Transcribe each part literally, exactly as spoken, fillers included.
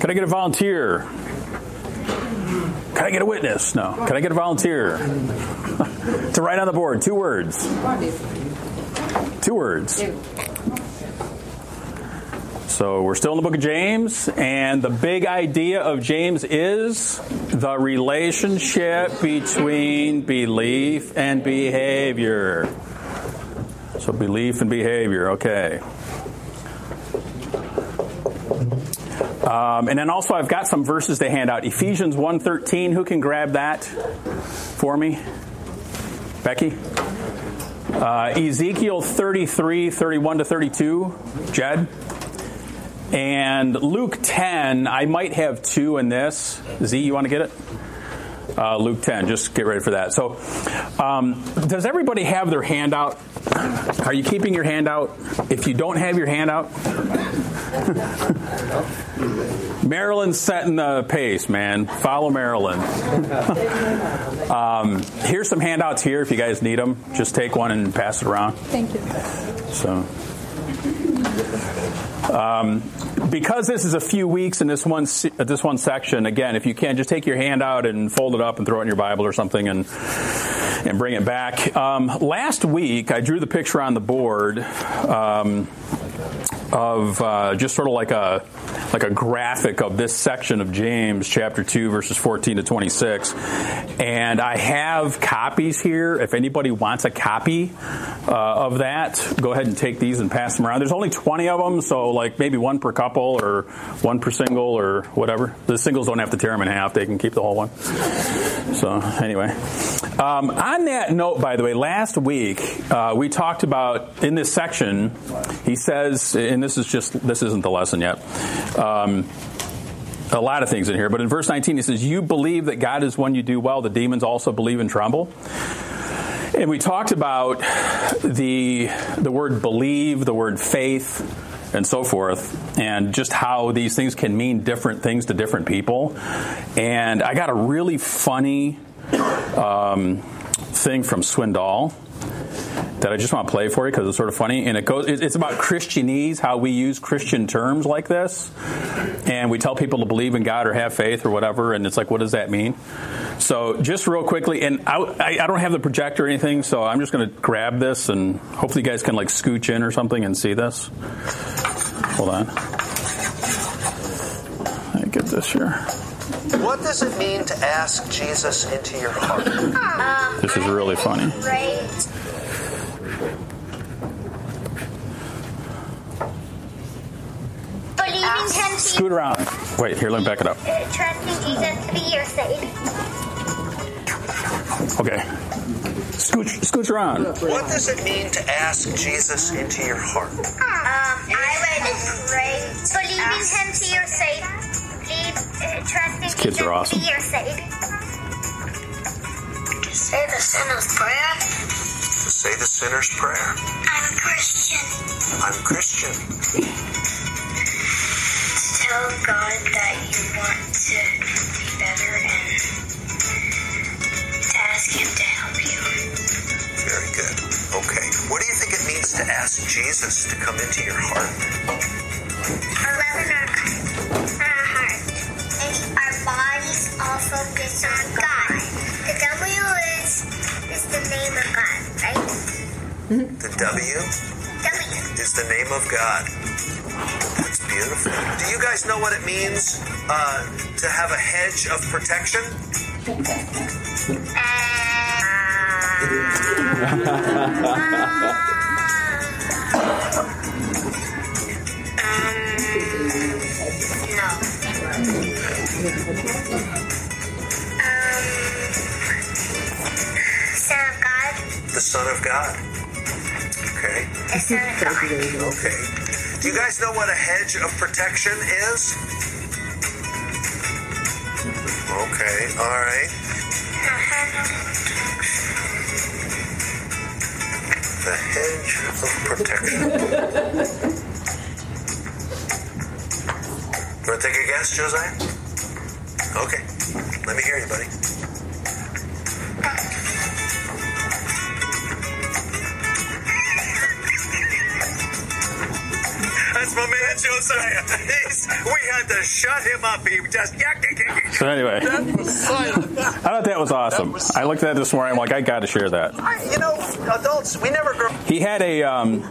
Could I get a volunteer? Can I get a witness? No. Can I get a volunteer? To write on the board, two words. Two words. So we're still in the book of James, and the big idea of James is the relationship between belief and behavior. So belief and behavior, okay. Um, and then also I've got some verses to hand out. Ephesians one thirteen, who can grab that for me? Becky? Uh, Ezekiel thirty-three, thirty-one to thirty-two, Jed? And Luke ten, I might have two in this. Z, you want to get it? Uh, Luke ten, just get ready for that. So, um, does everybody have their handout? Are you keeping your handout? If you don't have your handout, Marilyn's setting the pace, man. Follow Marilyn. um, here's some handouts here if you guys need them. Just take one and pass it around. Thank you. So, um, because this is a few weeks in this one this one section, again, if you can, just take your handout and fold it up and throw it in your Bible or something and and bring it back. Um, last week, I drew the picture on the board um, of uh, just sort of like a like a graphic of this section of James, chapter two, verses fourteen to twenty-six. And I have copies here. If anybody wants a copy uh, of that, go ahead and take these and pass them around. There's only twenty of them, so like maybe one per couple or one per single or whatever. The singles don't have to tear them in half. They can keep the whole one. So anyway. Um, on that note, by the way, last week uh, we talked about, in this section, he says, and this is just, this isn't the lesson yet, um, a lot of things in here, but in verse nineteen he says, you believe that God is one you do well, the demons also believe and tremble. And we talked about the the word believe, the word faith, and so forth, and just how these things can mean different things to different people. And I got a really funny um, thing from Swindoll that I just want to play for you because it's sort of funny. And it goes, it's about Christianese, how we use Christian terms like this. And we tell people to believe in God or have faith or whatever. And it's like, what does that mean? So just real quickly, and I, I don't have the projector or anything, so I'm just going to grab this and hopefully you guys can like scooch in or something and see this. Hold on. Let me get this here. What does it mean to ask Jesus into your heart? Um, this is really funny. Right. Believing him to Scoot around. Wait, here, let me back it up. uh, trusting Jesus to be your savior. Okay. Scooch, scooch around. What does it mean to ask Jesus into your heart? Um, I would pray, believing him to your savior. Believe, uh, trusting These kids Jesus are awesome. to be your savior. To say the sinner's prayer. To say the sinner's prayer. I'm a Christian. I'm Christian. Tell God that you want to be better and to ask him to help you. Very good. Okay. What do you think it means to ask Jesus to come into your heart? Our love and our, our heart. And our bodies all focus on God. The W is, is the name of God, right? The W W. is the name of God. That's beautiful. Do you guys know what it means uh, to have a hedge of protection? The Son of God. Okay. The Son of God. Okay. Do you guys know what a hedge of protection is? Okay. All right. The hedge of protection. You want to take a guess, Josiah? Okay. Let me hear you, buddy. That's That's my man Josiah. He's, we had to shut him up. He just... So anyway, That was silent. I thought that was awesome. That was I looked at it this morning. I'm like, I got to share that. I, you know, adults, we never grow... He had a um,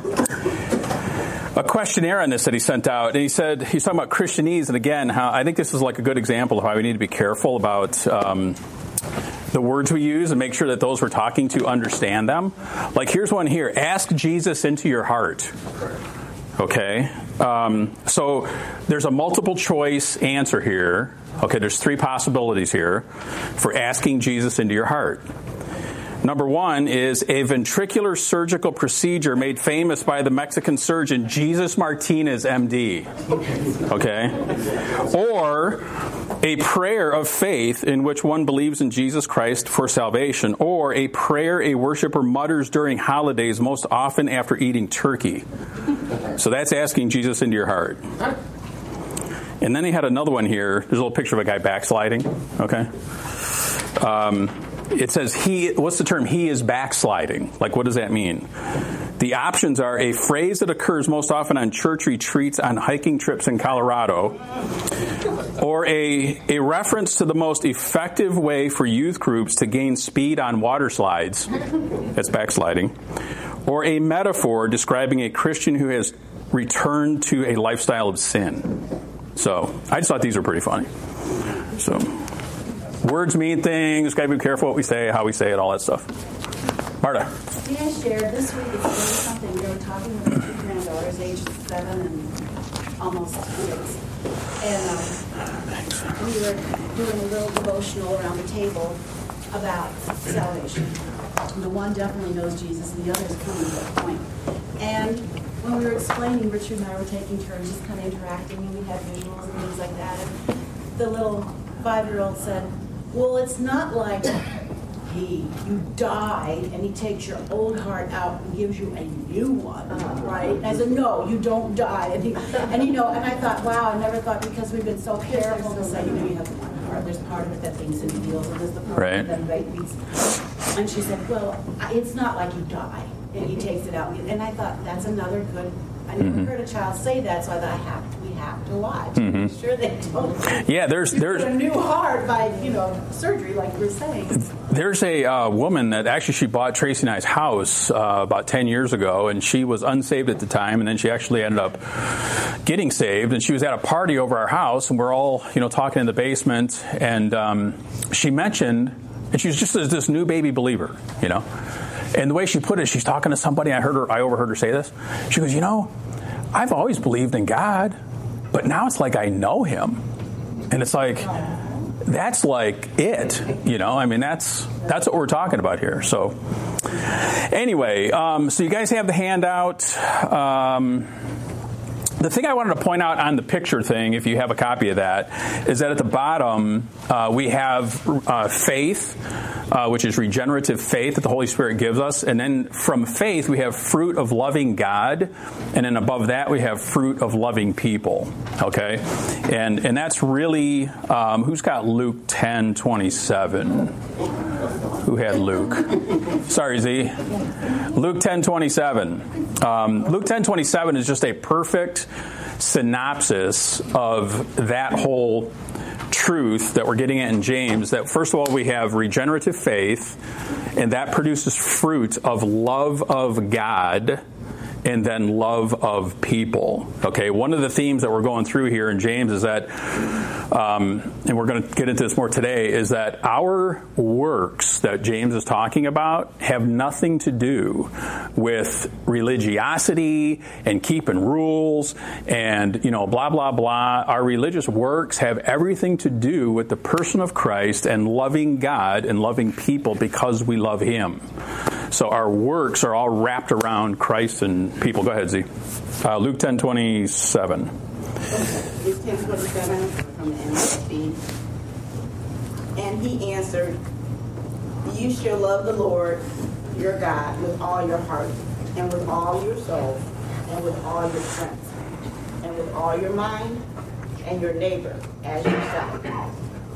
a questionnaire on this that he sent out, and he said he's talking about Christianese, and again, how I think this is like a good example of how we need to be careful about um, the words we use and make sure that those we're talking to understand them. Like here's one here: ask Jesus into your heart. Okay, um, so there's a multiple choice answer here. Okay, there's three possibilities here for asking Jesus into your heart. Number one is a ventricular surgical procedure made famous by the Mexican surgeon Jesus Martinez, M D. Okay? Or a prayer of faith in which one believes in Jesus Christ for salvation. Or a prayer a worshiper mutters during holidays, most often after eating turkey. So that's asking Jesus into your heart. And then he had another one here. There's a little picture of a guy backsliding. Okay? Um... It says he, what's the term? He is backsliding. Like, what does that mean? The options are a phrase that occurs most often on church retreats, on hiking trips in Colorado, or a, a reference to the most effective way for youth groups to gain speed on water slides. That's backsliding. Or a metaphor describing a Christian who has returned to a lifestyle of sin. So, I just thought these were pretty funny. So... Words mean things. Got to be careful what we say, how we say it, all that stuff. Marta. May I share? This week it's really something. We were talking with my two granddaughters, aged seven and almost six. And um, we were doing a little devotional around the table about salvation. And the one definitely knows Jesus, and the other is coming to that point. And when we were explaining, Richard and I were taking turns just kind of interacting, and we had visuals and things like that. And the little five-year-old said, well, it's not like he, you died and he takes your old heart out and gives you a new one, right? And I said, no, you don't die. And, he, and you know, and I thought, wow, I never thought, because we've been so careful to say, you know, you have one heart. There's part of it that thinks and feels, and there's the part right. that beats. And she said, well, it's not like you die and he takes it out. And I thought, that's another good, I never mm-hmm. heard a child say that, so I thought, I have to, we have to watch. Mm-hmm. I'm sure they don't. Yeah, there's there's a new heart by, you know, surgery, like you were saying. There's a uh, woman that actually she bought Tracy and I's house uh, about ten years ago, and she was unsaved at the time, and then she actually ended up getting saved, and she was at a party over our house, and we're all, you know, talking in the basement, and um, she mentioned, and she was just this new baby believer, you know. And the way she put it, she's talking to somebody. I heard her. I overheard her say this. She goes, "You know, I've always believed in God, but now it's like I know Him, and it's like that's like it. You know, I mean, that's that's what we're talking about here." So, anyway, um, so you guys have the handout. Um, The thing I wanted to point out on the picture thing, if you have a copy of that, is that at the bottom uh, we have uh, faith, uh, which is regenerative faith that the Holy Spirit gives us. And then from faith we have fruit of loving God. And then above that we have fruit of loving people. Okay? And and that's really, um, who's got Luke ten twenty-seven? Who had Luke? Sorry, Z. Luke ten twenty-seven. Um, Luke ten twenty-seven is just a perfect synopsis of that whole truth that we're getting at in James, that first of all we have regenerative faith, and that produces fruit of love of God and then love of people. Okay, one of the themes that we're going through here in James is that, um, and we're going to get into this more today, is that our works that James is talking about have nothing to do with religiosity and keeping rules and, you know, blah, blah, blah. Our religious works have everything to do with the person of Christ and loving God and loving people because we love Him. So our works are all wrapped around Christ and people. Go ahead, Z. Uh, Luke ten twenty-seven. Luke ten twenty-seven from the N I V. And he answered, "You shall love the Lord your God with all your heart, and with all your soul, and with all your strength, and with all your mind, and your neighbor as yourself.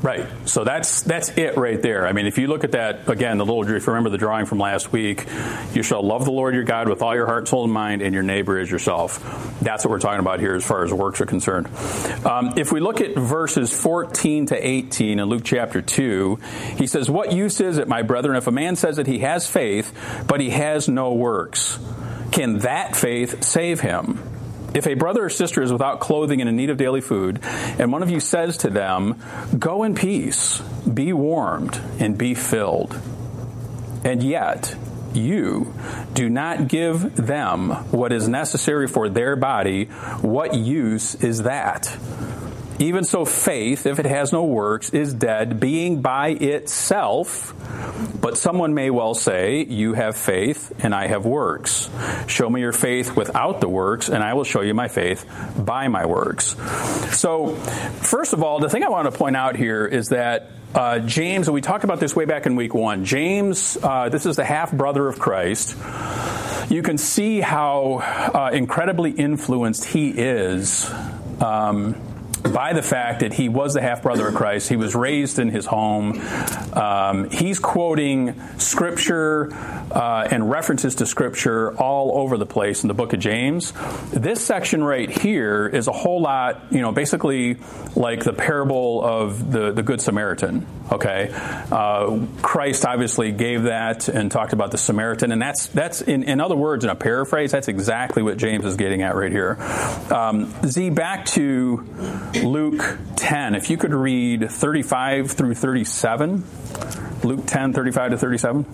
Right. So that's that's it right there. I mean, if you look at that, again, the little, if you remember the drawing from last week, you shall love the Lord your God with all your heart, soul, and mind, and your neighbor as yourself. That's what we're talking about here as far as works are concerned. Um, if we look at verses fourteen to eighteen in Luke chapter two, he says, what use is it, my brethren, if a man says that he has faith, but he has no works? Can that faith save him? If a brother or sister is without clothing and in need of daily food, and one of you says to them, go in peace, be warmed, and be filled, and yet you do not give them what is necessary for their body, what use is that? Even so, faith, if it has no works, is dead, being by itself. But someone may well say, you have faith, and I have works. Show me your faith without the works, and I will show you my faith by my works. So, first of all, the thing I want to point out here is that uh, James, and we talked about this way back in week one, James, uh, this is the half-brother of Christ. You can see how uh, incredibly influenced he is um by the fact that he was the half-brother of Christ. He was raised in his home. Um, he's quoting Scripture uh, and references to Scripture all over the place in the book of James. This section right here is a whole lot, you know, basically like the parable of the, the Good Samaritan, okay? Uh, Christ obviously gave that and talked about the Samaritan, and that's, that's in, in other words, in a paraphrase, that's exactly what James is getting at right here. Um, Z, back to Luke ten, if you could read thirty-five through thirty-seven. Luke ten, thirty-five to thirty-seven.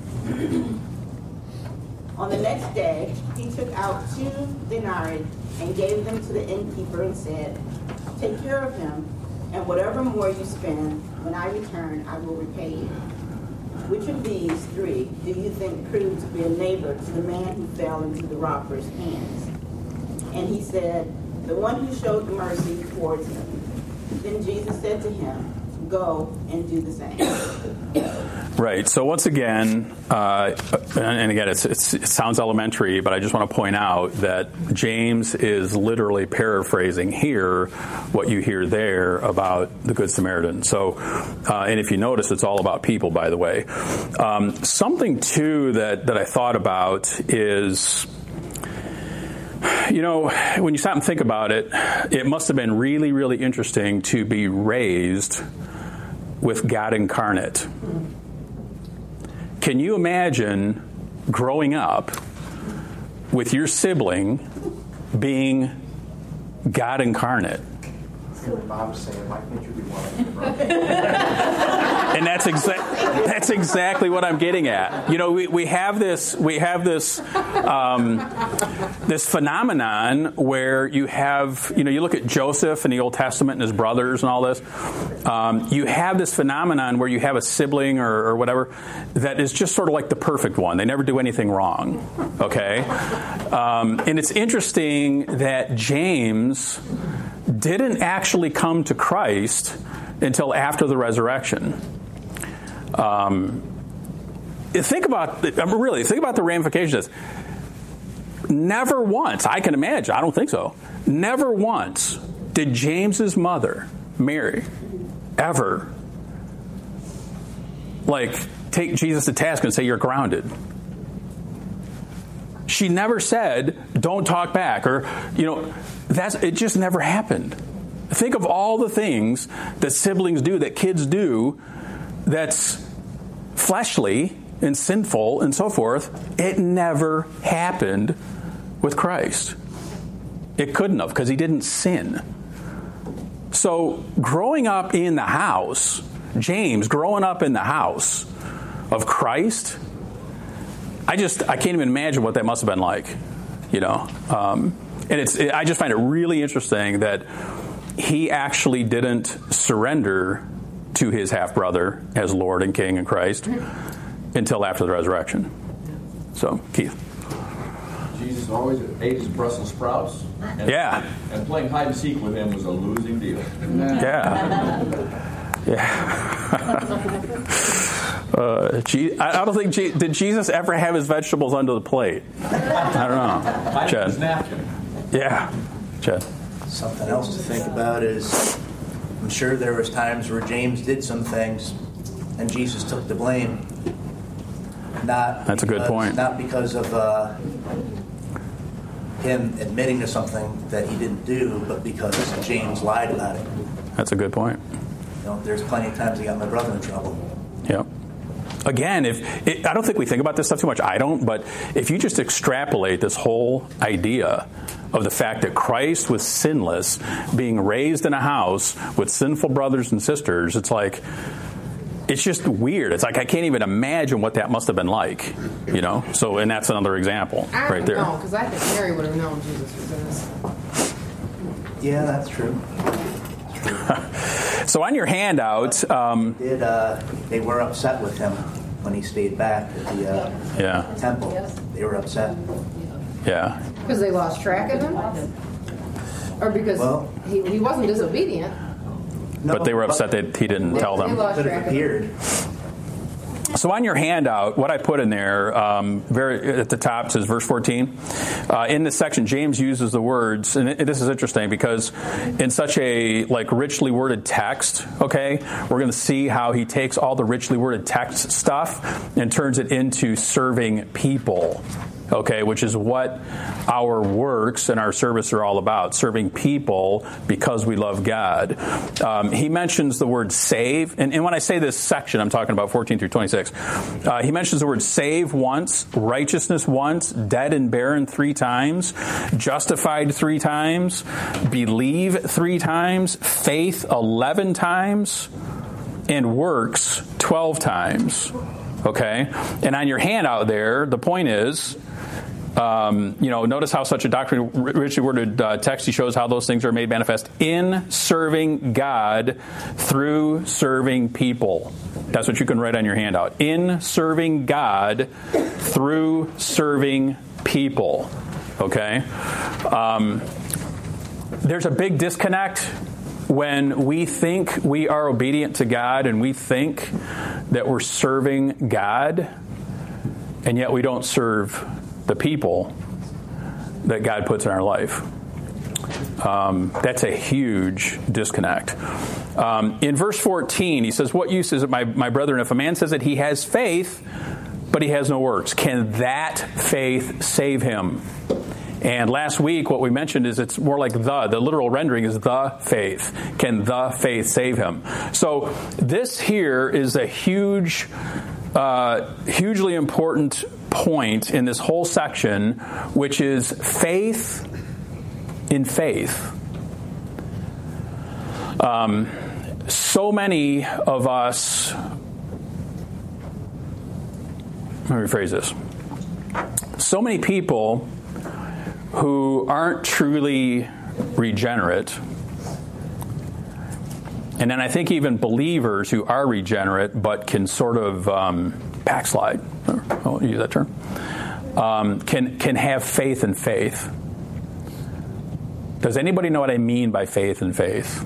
On the next day, he took out two denarii and gave them to the innkeeper and said, take care of him, and whatever more you spend, when I return, I will repay you. Which of these three do you think proved to be a neighbor to the man who fell into the robber's hands? And he said, the one who showed mercy towards him. Then Jesus said to him, go and do the same. Right. So once again, uh, and again, it's, it's, it sounds elementary, but I just want to point out that James is literally paraphrasing here what you hear there about the Good Samaritan. So, uh, and if you notice, it's all about people, by the way. Um, something, too, that, that I thought about is, you know, when you stop and think about it, it must have been really, really interesting to be raised with God incarnate. Can you imagine growing up with your sibling being God incarnate? Bob was saying, why can't you be one? And that's exactly that's exactly what I'm getting at. You know, we, we have this we have this um, this phenomenon where you have, you know, you look at Joseph in the Old Testament and his brothers and all this. Um, you have this phenomenon where you have a sibling or, or whatever that is just sort of like the perfect one. They never do anything wrong. Okay, um, and it's interesting that James didn't actually come to Christ until after the resurrection. Um, think about, I mean, really, think about the ramifications of this. Never once, I can imagine, I don't think so, never once did James's mother, Mary, ever, like, take Jesus to task and say, you're grounded. She never said, don't talk back, or, you know, that's, it just never happened. Think of all the things that siblings do, that kids do, that's fleshly and sinful and so forth. It never happened with Christ. It couldn't have, because he didn't sin. So growing up in the house, James growing up in the house of Christ, I just, I can't even imagine what that must have been like, you know. Um, and it's, it, I just find it really interesting that he actually didn't surrender to his half-brother as Lord and King and Christ until after the resurrection. So, Keith. Jesus always ate his Brussels sprouts. And, Yeah. And playing hide and seek with him was a losing deal. Yeah. Yeah. uh, G- I don't think, G- did Jesus ever have his vegetables under the plate? I don't know. Hide Chad. his napkin. Yeah. Chad. Something else to think about is I'm sure there was times where James did some things and Jesus took the blame. Not That's because, a good point. Not because of uh, him admitting to something that he didn't do, but because James lied about it. That's a good point. You know, there's plenty of times he got my brother in trouble. Yep. Again, if it, I don't think we think about this stuff too much. I don't, but if you just extrapolate this whole idea of the fact that Christ was sinless, being raised in a house with sinful brothers and sisters, it's like, it's just weird. It's like I can't even imagine what that must have been like, you know? So, and that's another example I right there. No, because I think Mary would have known Jesus was innocent. Yeah, that's true. So on your handout, um, Did uh, they were upset with him when he stayed back at the uh, yeah, temple? They were upset. yeah. Because they lost track of him? Or because Well- he, he wasn't disobedient? No, But they were upset that he didn't tell They them. lost Could track have of him. appeared. So on your handout, what I put in there, um, very at the top says verse fourteen. Uh, in this section, James uses the words, and it, this is interesting because in such a like richly worded text, okay, we're going to see how he takes all the richly worded text stuff and turns it into serving people. Okay, which is what our works and our service are all about, serving people because we love God. Um, he mentions the word save, and, and when I say this section, I'm talking about fourteen through twenty-six. Uh, he mentions the word save once, righteousness once, dead and barren three times, justified three times, believe three times, faith eleven times, and works twelve times. Okay? And on your handout there, the point is, Um, you know, notice how such a doctrine, richly worded uh, text, he shows how those things are made manifest in serving God through serving people. That's what you can write on your handout. In serving God through serving people. Okay? Um, there's a big disconnect when we think we are obedient to God and we think that we're serving God, and yet we don't serve the people that God puts in our life. Um, that's a huge disconnect. Um, in verse fourteen, he says, what use is it, my, my brethren, if a man says that he has faith, but he has no works? Can that faith save him? And last week, what we mentioned is it's more like the. The literal rendering is the faith. Can the faith save him? So this here is a huge, uh, hugely important point in this whole section, which is faith in faith. Um, so many of us, let me rephrase this. So many people who aren't truly regenerate, and then I think even believers who are regenerate but can sort of um, backslide, I'll use that term, um, can can have faith in faith. Does anybody know what I mean by faith in faith?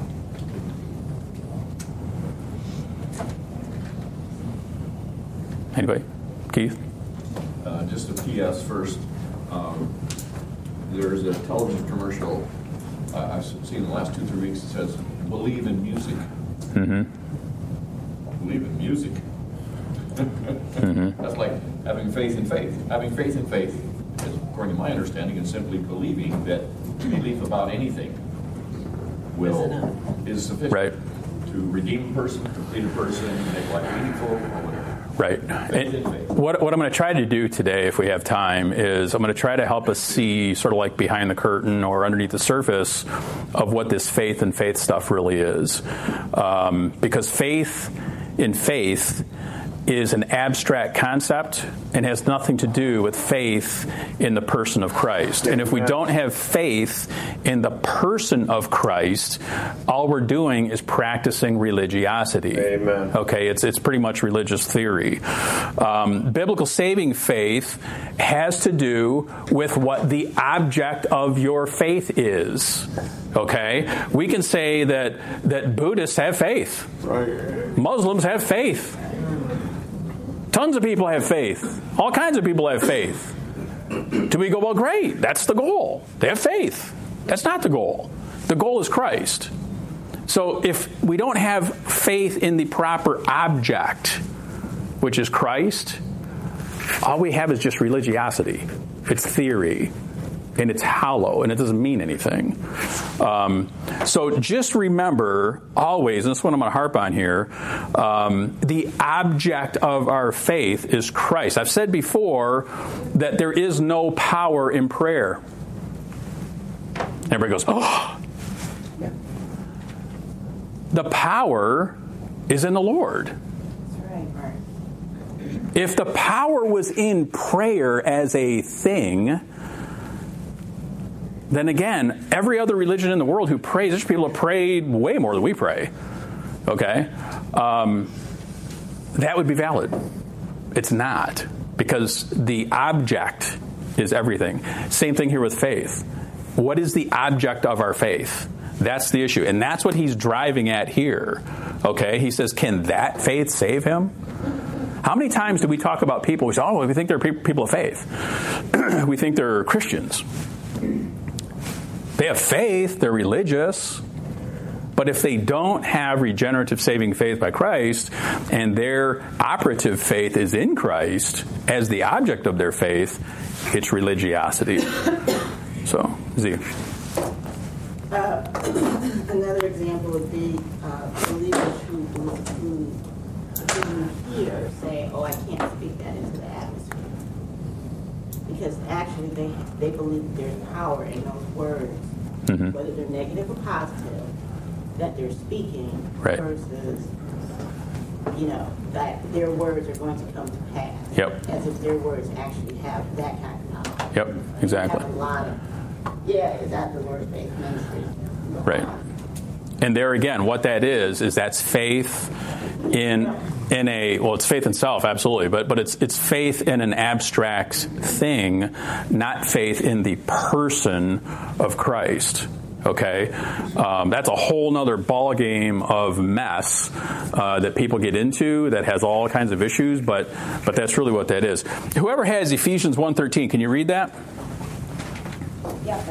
Anybody? Keith? Uh, just a P S first. Um, there's a television commercial uh, I've seen in the last two, three weeks that says, believe in music. Mm-hmm. Believe in music. Mm-hmm. That's like having faith in faith. Having faith in faith, is, according to my understanding, is simply believing that belief about anything will is sufficient Right. to redeem a person, complete a person, make life meaningful, or whatever. Right. And what, what I'm going to try to do today, if we have time, is I'm going to try to help us see sort of like behind the curtain or underneath the surface of what this faith and faith stuff really is. Um, because faith in faith is an abstract concept and has nothing to do with faith in the person of Christ. And if we don't have faith in the person of Christ, all we're doing is practicing religiosity. Amen. Okay, it's it's pretty much religious theory. Um, biblical saving faith has to do with what the object of your faith is. Okay, we can say that that Buddhists have faith, Right. Muslims have faith. Tons of people have faith. All kinds of people have faith. Do we go, well, great, that's the goal. They have faith. That's not the goal. The goal is Christ. So if we don't have faith in the proper object, which is Christ, all we have is just religiosity. It's theory. And it's hollow, and it doesn't mean anything. Um, so just remember always, and this is what I'm going to harp on here, um, the object of our faith is Christ. I've said before that there is no power in prayer. Everybody goes, oh. The power is in the Lord. That's right. If the power was in prayer as a thing, then again, every other religion in the world who prays, there's people that pray way more than we pray. Okay? Um, that would be valid. It's not, because the object is everything. Same thing here with faith. What is the object of our faith? That's the issue. And that's what he's driving at here. Okay? He says, can that faith save him? How many times do we talk about people, we say, oh, we think they're people of faith. We think they're Christians. They have faith, they're religious, but if they don't have regenerative saving faith by Christ, and their operative faith is in Christ as the object of their faith, it's religiosity. So, Z. Uh, another example would be uh, believers who, who, who hear say, oh, I can't speak that into the atmosphere. Because actually they they believe there's power in those words, mm-hmm. whether they're negative or positive, that they're speaking, right. versus, you know, that their words are going to come to pass. Yep. As if their words actually have that kind of knowledge. Yep, exactly. Have a lot of, yeah, is that the word-based ministry? Right. And there again, what that is, is that's faith in in a, well, it's faith in self, absolutely, but but it's it's faith in an abstract thing, not faith in the person of Christ. Okay? Um, that's a whole nother ballgame of mess uh, that people get into that has all kinds of issues, but but that's really what that is. Whoever has Ephesians one thirteen, can you read that? Yep.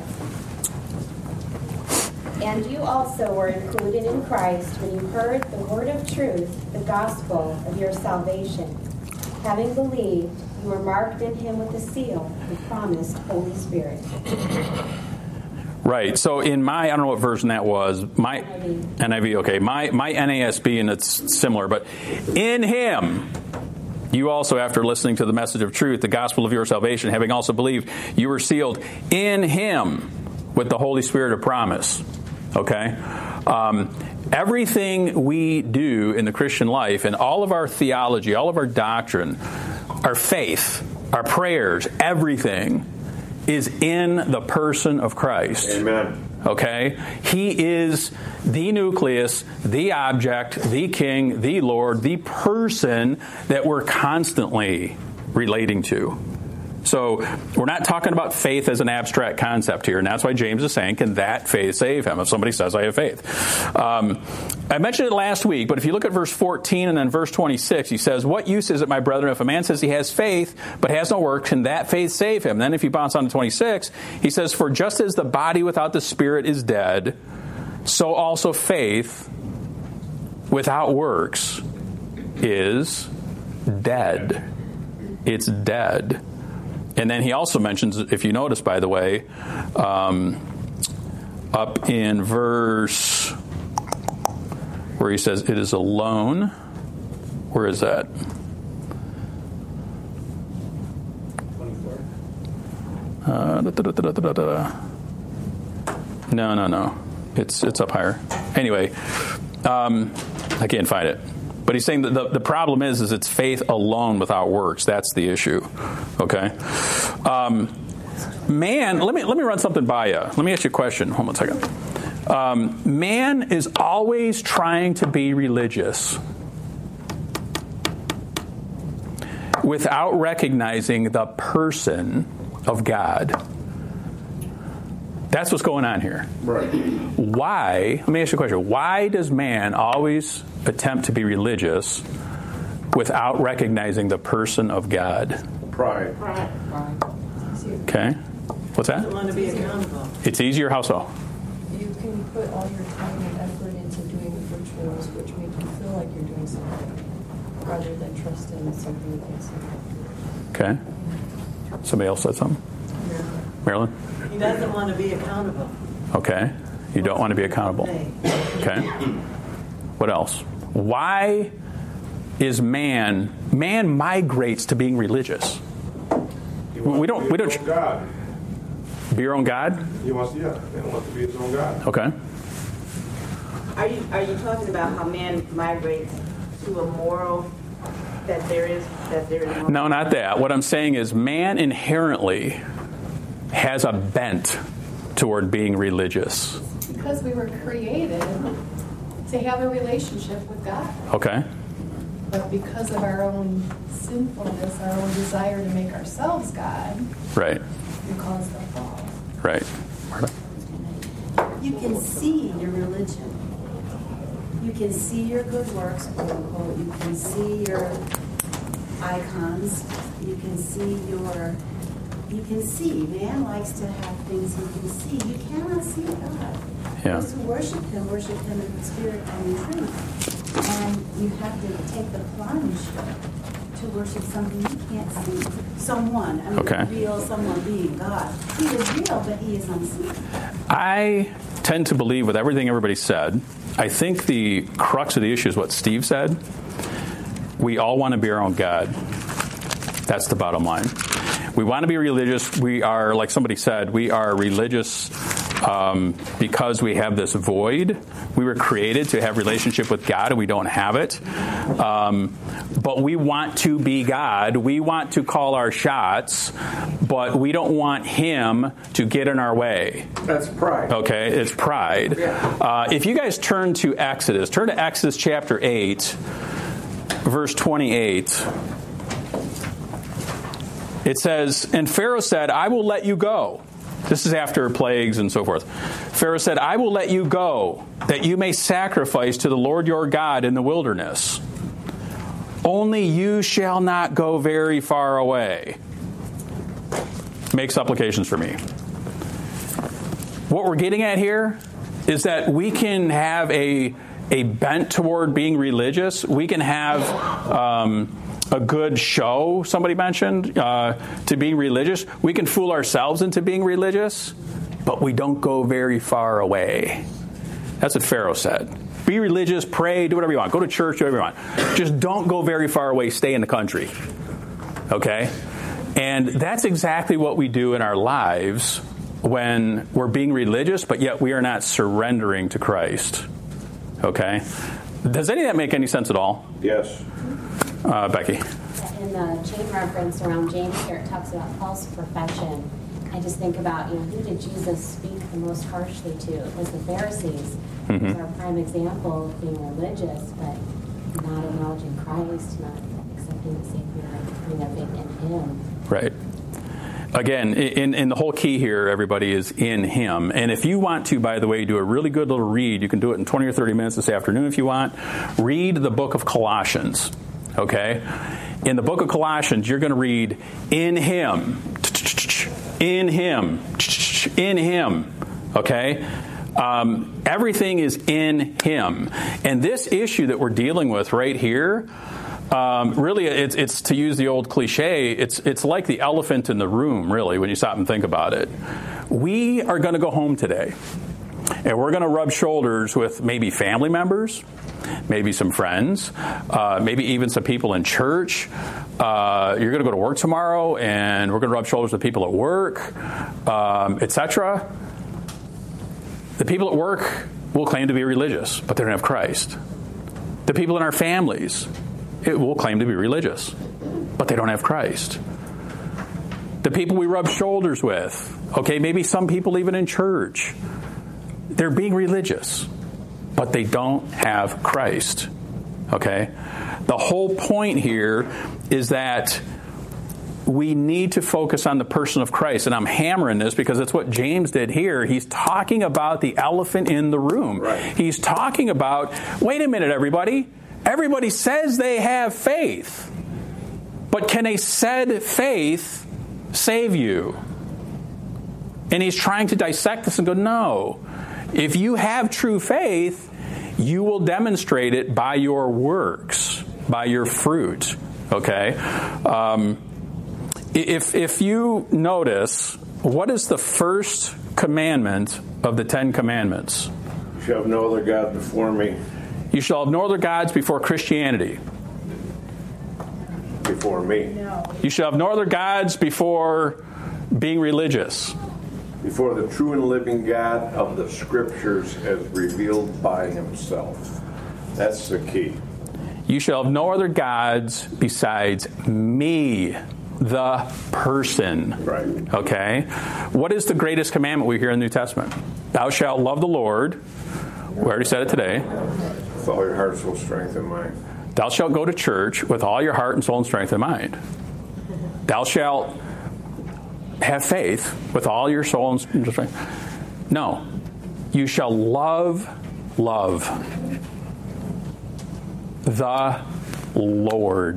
And you also were included in Christ when you heard the word of truth, the gospel of your salvation. Having believed, you were marked in him with a seal, the promised Holy Spirit. Right. So in my, I don't know what version that was. My N I V. N I V, okay. My, my N A S B, and it's similar, but in him, you also, after listening to the message of truth, the gospel of your salvation, having also believed, you were sealed in him with the Holy Spirit of promise. Okay? Um, everything we do in the Christian life, and all of our theology, all of our doctrine, our faith, our prayers, everything is in the person of Christ. Amen. Okay? He is the nucleus, the object, the king, the Lord, the person that we're constantly relating to. So we're not talking about faith as an abstract concept here, and that's why James is saying, can that faith save him? If somebody says, I have faith. Um, I mentioned it last week, but if you look at verse fourteen and then verse twenty-six, he says, what use is it, my brethren, if a man says he has faith, but has no works, can that faith save him? Then if you bounce on to twenty-six, he says, for just as the body without the spirit is dead, so also faith without works is dead. It's dead. And then he also mentions, if you notice, by the way, um, up in verse where he says, it is alone. Where is that? Uh, da, da, da, da, da, da. No, no, no. It's it's up higher. Anyway, um, I can't find it. But he's saying that the, the problem is, is it's faith alone without works. That's the issue. Okay? Um, man, let me let me run something by you. Let me ask you a question. Hold on a second. Um, man is always trying to be religious without recognizing the person of God. That's what's going on here. Right. Why, let me ask you a question. Why does man always attempt to be religious without recognizing the person of God? Pride. Pride. Okay. What's that? Want to be accountable. It's easier. How so? you can put all your time and effort into doing rituals which make you feel like you're doing something, rather than trust in something else. Okay. Somebody else said something? Marilyn? He doesn't want to be accountable. Okay. You don't want to be accountable. Okay. What else? Why is man, man migrates to being religious? We don't, we don't. God. Be your own God? He wants, yeah, man wants to be his own God. Okay. Are you are you talking about how man migrates to a moral that there is that there is? No, not that. What I'm saying is, man inherently has a bent toward being religious. Because we were created to have a relationship with God. Okay. But because of our own sinfulness, our own desire to make ourselves God, right, we cause the fall. Right. Marta? You can see your religion. You can see your good works, quote unquote. You can see your icons. You can see your. You can see. Man likes to have things he can see. You cannot see God. Yeah. Those who worship Him worship Him in spirit and in truth. And you have to take the plunge to worship something you can't see. Someone, I mean, okay. real someone being God. He is real, but He is unseen. I tend to believe with everything everybody said. I think the crux of the issue is what Steve said. We all want to be our own God. That's the bottom line. We want to be religious. We are, like somebody said, we are religious um, because we have this void. We were created to have relationship with God, and we don't have it. Um, but we want to be God. We want to call our shots, but we don't want Him to get in our way. That's pride. Okay, it's pride. Yeah. Uh, if you guys turn to Exodus, turn to Exodus chapter eight, verse twenty-eight. It says, and Pharaoh said, I will let you go. This is after plagues and so forth. Pharaoh said, I will let you go, that you may sacrifice to the Lord your God in the wilderness. Only you shall not go very far away. Make supplications for me. What we're getting at here is that we can have a, a bent toward being religious. We can have um, a good show, somebody mentioned, uh, to being religious. We can fool ourselves into being religious, but we don't go very far away. That's what Pharaoh said. Be religious, pray, do whatever you want. Go to church, do whatever you want. Just don't go very far away. Stay in the country. Okay? And that's exactly what we do in our lives when we're being religious, but yet we are not surrendering to Christ. Okay? Does any of that make any sense at all? Yes. Uh, Becky? In the chain reference around James here, it talks about false profession. I just think about, you know, who did Jesus speak the most harshly to? It was the Pharisees. Mm-hmm. It was our prime example of being religious, but not acknowledging Christ, not accepting the Savior, putting their faith in Him. Right. Again, in, in the whole key here, everybody, is in Him. And if you want to, by the way, do a really good little read, you can do it in twenty or thirty minutes this afternoon if you want. Read the book of Colossians. Okay? In the book of Colossians, you're going to read, in Him. In Him. In Him. Okay? Um, everything is in Him. And this issue that we're dealing with right here, um, really, it's, it's, to use the old cliche, it's, it's like the elephant in the room, really, when you stop and think about it. We are going to go home today, and we're going to rub shoulders with maybe family members, maybe some friends, uh, maybe even some people in church. Uh, you're going to go to work tomorrow, and we're going to rub shoulders with people at work, um, et cetera. The people at work will claim to be religious, but they don't have Christ. The people in our families it will claim to be religious, but they don't have Christ. The people we rub shoulders with, okay, maybe some people even in church, they're being religious, but they don't have Christ. Okay? The whole point here is that we need to focus on the person of Christ. And I'm hammering this because it's what James did here. He's talking about the elephant in the room. Right. He's talking about, wait a minute, everybody. Everybody says they have faith. But can a said faith save you? And he's trying to dissect this and go, no. If you have true faith, you will demonstrate it by your works, by your fruit. Okay? Um, if, if you notice, what is the first commandment of the Ten Commandments? You shall have no other God before me. You shall have no other gods before Christianity. Before me. You shall have no other gods before being religious. Before the true and living God of the Scriptures as revealed by Himself. That's the key. You shall have no other gods besides me, the person. Right. Okay? What is the greatest commandment we hear in the New Testament? Thou shalt love the Lord. We already said it today. With all your heart, soul, strength, and mind. Thou shalt go to church with all your heart and soul and strength and mind. Thou shalt have faith with all your soul and strength. No. You shall love, love the Lord.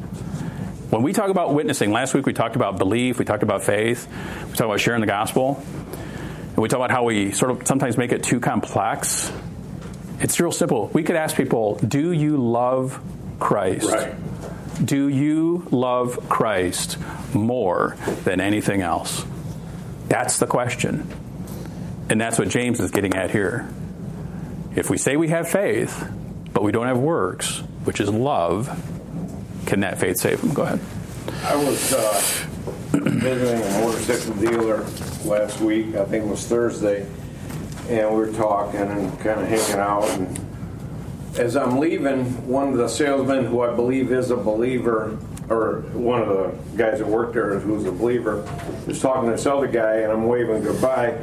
When we talk about witnessing, last week we talked about belief, we talked about faith, we talked about sharing the gospel, and we talked about how we sort of sometimes make it too complex. It's real simple. We could ask people, do you love Christ? Right. Do you love Christ more than anything else? That's the question. And that's what James is getting at here. If we say we have faith, but we don't have works, which is love, can that faith save them? Go ahead. I was uh, visiting a motorcycle dealer last week. I think it was Thursday. And we were talking and kind of hanging out. And as I'm leaving, one of the salesmen, who I believe is a believer, or one of the guys that worked there who's a believer, is talking to this other guy, and I'm waving goodbye.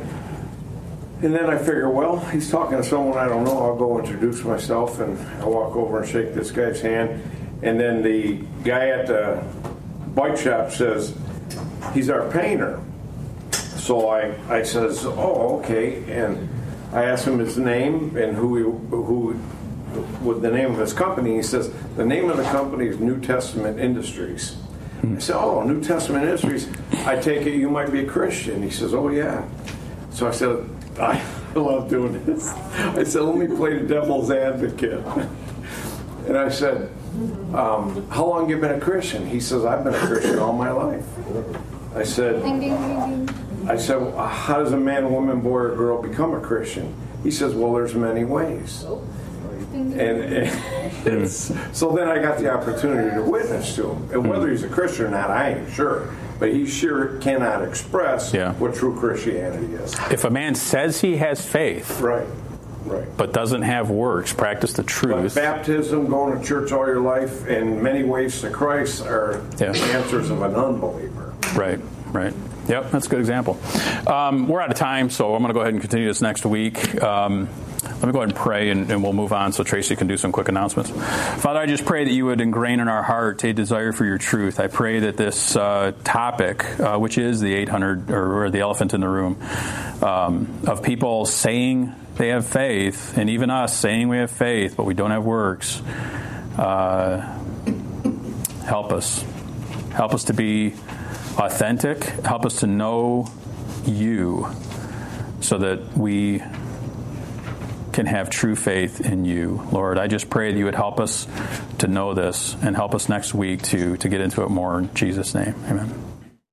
And then I figure, well, he's talking to someone I don't know. I'll go introduce myself, and I walk over and shake this guy's hand. And then the guy at the bike shop says, he's our painter. So I, I says, oh, okay. And I asked him his name and who he, who, with the name of his company. He says, the name of the company is New Testament Industries. I said, oh, New Testament Industries. I take it you might be a Christian. He says, oh, yeah. So I said, I love doing this. I said, let me play the devil's advocate. And I said, um, how long have you been a Christian? He says, I've been a Christian all my life. I said, ding, ding, ding, ding. I said, well, how does a man, woman, boy, or girl become a Christian? He says, well, there's many ways. And, and so then I got the opportunity to witness to him. And whether he's a Christian or not, I ain't sure. But he sure cannot express yeah. what true Christianity is. If a man says he has faith, right, right, but doesn't have works, practice the truth. But baptism, going to church all your life, and many ways to Christ are yeah. the answers of an unbeliever. Right, right. Yep, that's a good example. Um, we're out of time, so I'm going to go ahead and continue this next week. Um, let me go ahead and pray, and, and we'll move on so Tracy can do some quick announcements. Father, I just pray that you would ingrain in our heart a desire for your truth. I pray that this uh, topic, uh, which is the eight hundred, or, or the elephant in the room, um, of people saying they have faith, and even us saying we have faith, but we don't have works, uh, help us. Help us to be authentic. Help us to know you so that we can have true faith in you. Lord, I just pray that you would help us to know this and help us next week to, to get into it more. In Jesus' name, amen.